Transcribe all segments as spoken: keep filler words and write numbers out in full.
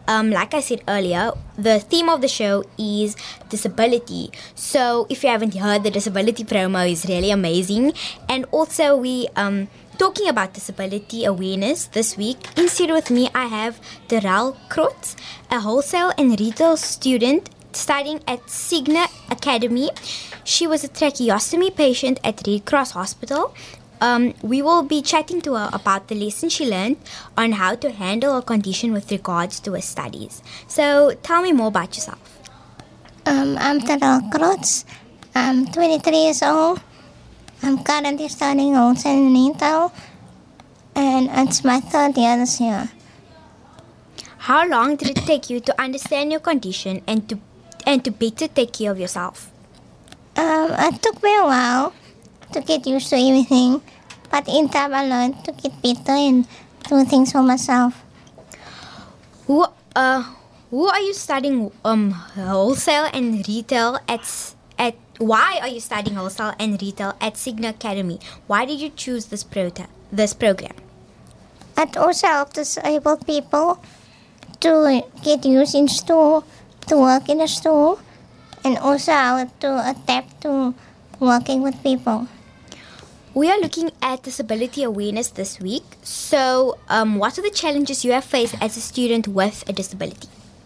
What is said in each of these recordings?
um, like I said earlier, the theme of the show is disability. So if you haven't heard, the disability promo is really amazing. And also we um talking about disability awareness this week. In studio with me, I have Darrell Krotz, a wholesale and retail student studying at Cigna Academy. She was a tracheostomy patient at Red Cross Hospital. Um, we will be chatting to her about the lessons she learned on how to handle a condition with regards to her studies. So tell me more about yourself. Um, I'm Darrell Krotz. I'm twenty-three years old. I'm currently studying wholesale and retail, and it's my third year this year. How long did it take you to understand your condition and to and to better take care of yourself? Um, it took me a while to get used to everything, but in time I learned to get better and do things for myself. Who uh who are you studying um wholesale and retail at at why are you studying wholesale and retail at Cigna Academy? Why did you choose this prota this program? It also helps disabled people to get used in store, to work in a store, and also how to adapt to working with people. We are looking at disability awareness this week. So, um, what are the challenges you have faced as a student with a disability?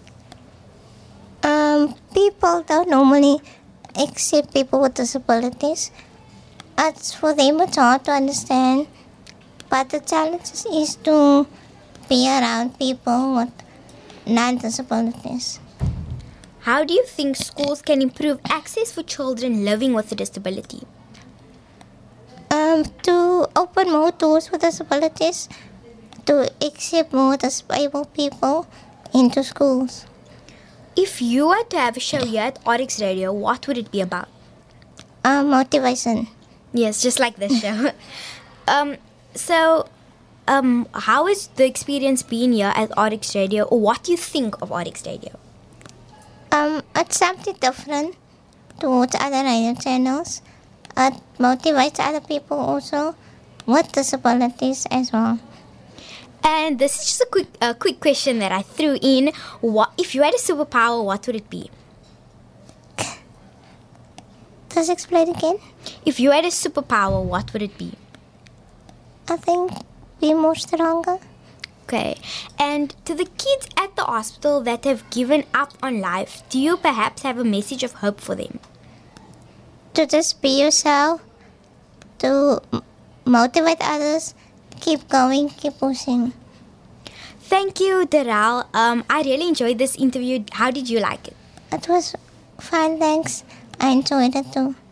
Um, people don't normally accept people with disabilities. It's for them it's hard to understand, but the challenge is to be around people with non-disabilities. How do you think schools can improve access for children living with a disability? Um, to open more doors for disabilities, to accept more disabled people into schools. If you were to have a show here at R X Radio, what would it be about? Um, motivation. Yes, just like this show. um, so, um, how has the experience been here at R X Radio, or what do you think of R X Radio? Um, it's something different towards other radio channels. It motivates other people also with disabilities as well. And this is just a quick, uh, quick question that I threw in. What if you had a superpower? What would it be? Just explain again. If you had a superpower, what would it be? I think be more stronger. Okay. And to the kids at the hospital that have given up on life, do you perhaps have a message of hope for them? To just be yourself, to m- motivate others, keep going, keep pushing. Thank you, Darrell. Um, I really enjoyed this interview. How did you like it? It was fun, thanks. I enjoyed it too.